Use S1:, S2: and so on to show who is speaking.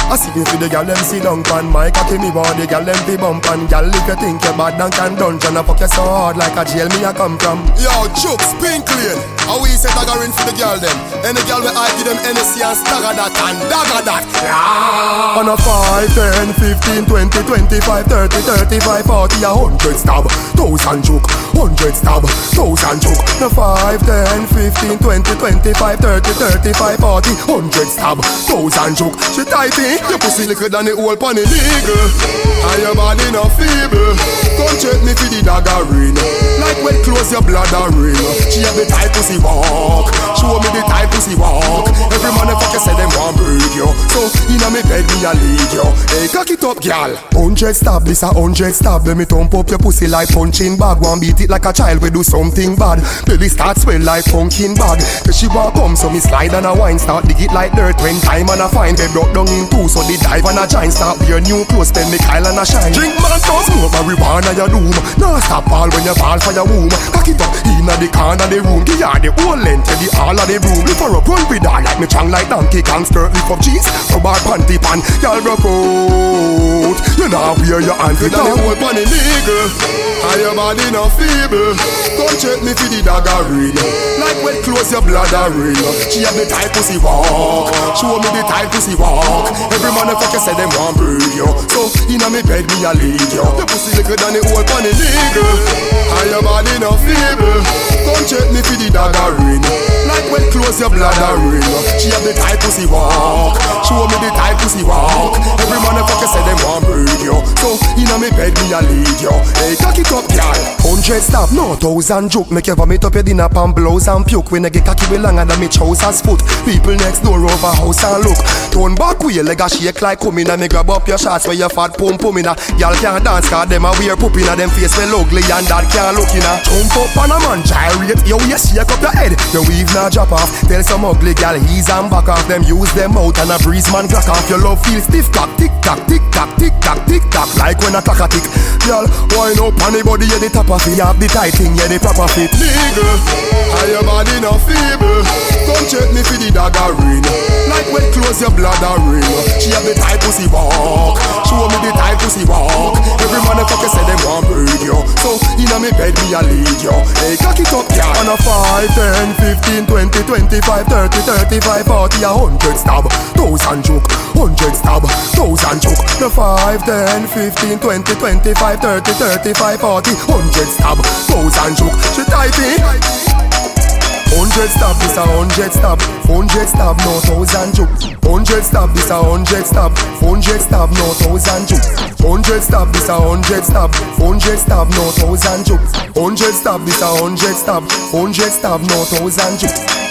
S1: I see me for the gal them sit down pan my cocky me body, gal them fi bump and gal if you think you bad and can dungeon, I fuck you so hard like a jail me I come from.
S2: Yo, Jukes, pink lane. How we say dagger in for the gal them? Any gal we I give them NSC and stagger that and dagger that.
S1: On a 5, 10, 15, 20, 25, 30, 35, 40, 100 stab, 1000 juke, 100 stab, 1000 juke. No 5, 10, 15, 20, 25, 30, 35, 40, 100 stab, 1000 juke. She tighty, your pussy liquor than the whole pan illegal. And your body no feeble. Come check me for the dagger ring. Like when close your bladder ring. She have the type pussy walk. Show me the type pussy walk. Every motherfucker say them want break you. So inna me bed me a lead you. Hey, cock it up, gal. 100 stab, this a 100 stab. Let me thump up your pussy like punching bag. One beat it like a child we do something bad. Belly start swell like pumpkin bag. Cause she want come so me slide and a wine. Start dig it like dirt when time and a fine. Bed broke down in two so the dive and a giant. Start wear new clothes spend me Kyle and a shine. Drink man to smoke marijuana your doom. Now stop all when you fall for your womb. Cock it up inna the corner the room. Give her the whole length to the all of the room. Lift her up run with her like me chang like Donkey Kong. Skirt lift up jeans, rub her panty pan. Y'all broke out. You know wear your hand with the whole pan illegal. And your body no feeble. Come check me for the dagger ring. Like when close your bladder ring. She have the type pussy walk. Show me the type pussy walk. Every motherfucker say them want break you. So inna me bed me a lead you. Your pussy liquor than the whole pan illegal. And your body no feeble. Come check me for the dagger ring. Like when close your bladder ring. She have the type pussy walk. Show me the type pussy walk. Every motherfucker say them want break you. So inna me bed me a lead you. Hey, cock it up, girl. 100 stab, no 1000 joke. Make you vomit up your dinner pan blouse and puke. When I get cocky way longer than me trouser's foot. People next door over house and look. Turn back with your leg a shake like coming. And me grab up your shots where your fat pum pum inna. Y'all can't dance cause them a wear poop inna. Them face well ugly and that can't look inna. Jump up on a man gyrate. Yo, you shake up your head. Your weave now drop off. Tell some ugly gal he's and back off. Them use them out and a breeze man clock off. Your love feels stiff cock. Tick tock, tick tock, tick tock, tick tock. Like when a clock a tick. Y'all wind up on the body at the top of it. Have the tight thing, yeah, the proper fit. Legal, and your body no feeble. Come check me for the dagger ring. Like when close your bladder ring. She have the tight pussy walk. Show me the tight pussy walk. Every motherfucker say them want break you. So inna me bed me a lead you. Hey, cock it up, girl. On a 5, 10, 15, 20, 25, 30, 35, 40, 100 stab, 1000 juke, 100 stab, 1000 juke. No 5, 10, 15, 20, 25, 30, 35, 40, 100 stab, 1000 juke. She tighty. 100 stab, this a 100 stab, 100 stab, no 1000 juke. 100 stab, this a 100 stab, 100 stab, no 1000 juke. 100 stab, this a 100 stab, 100 stab, no 1000 juke. 100 stab, this a 100 stab, 100 stab, no 1000 juke.